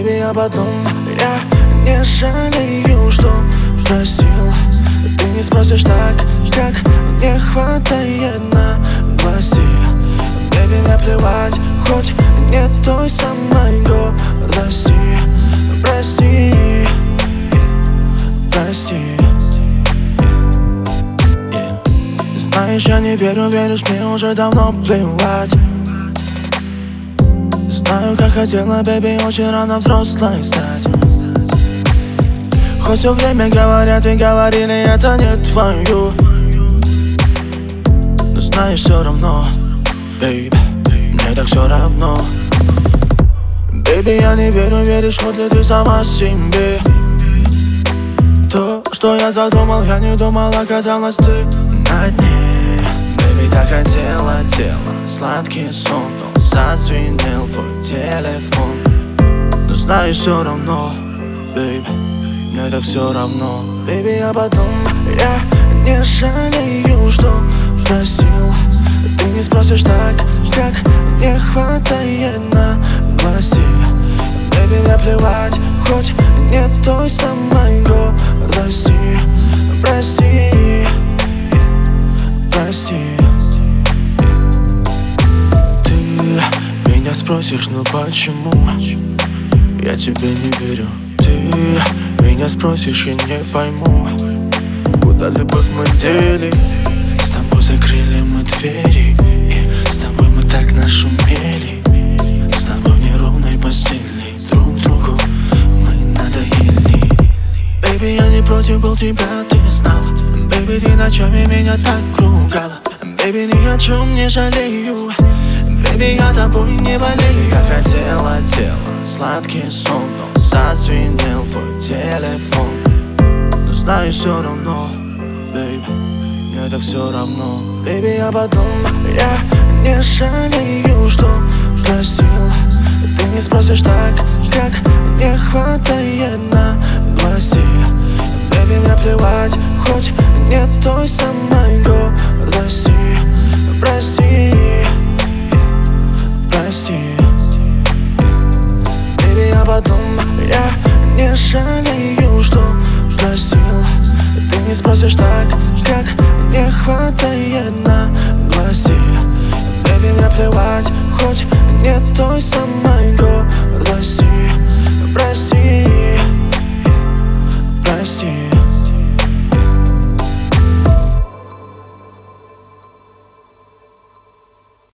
Baby, а потом я не жалею, что простил. Ты не спросишь так, как мне хватает на власти. Baby, мне плевать, хоть нет той самой гордости. Прости, прости. Знаешь, я не верю, веришь, мне уже давно плевать. Знаю, как хотела, бэби, очень рано взрослой стать. Хоть все время говорят и говорили, это не твою. Но знаешь, все равно, бэйби, мне так все равно. Бэйби, я не верю, веришь, хоть ли ты сама себе. То, что я задумал, я не думал, оказалось ты на дне. Бэйби, так хотела тело, сладкий сон, но зазвенел твой телефон. Но знаешь, все равно, бэйби, мне так все равно. Бэйби, а потом я не жалею, что простил. Ты не спросишь так, как мне хватает на власти. Бэйби, мне плевать, хоть нет той самой гордости. Прости, прости. Ты меня спросишь, ну почему я тебе не верю? Ты меня спросишь, я не пойму, куда любовь мы дели. С тобой закрыли мы двери, и с тобой мы так нашумели. С тобой в неровной постели друг другу мы надоели. Бэйби, я не против был тебя, ты знала. Бэйби, ты ночами меня так ругала. Бэйби, ни о чем не жалею. Бэйби, я тобой не болею. Как хотела тело, сладкий сон, но зазвенел твой телефон. Но знаешь, все равно, бэйби, мне так все равно. Бэйби, а потом я не жалею, что простил. Ты не спросишь так, как мне хватает на власти. Бэйби, мне плевать, хоть нет той самой гордости.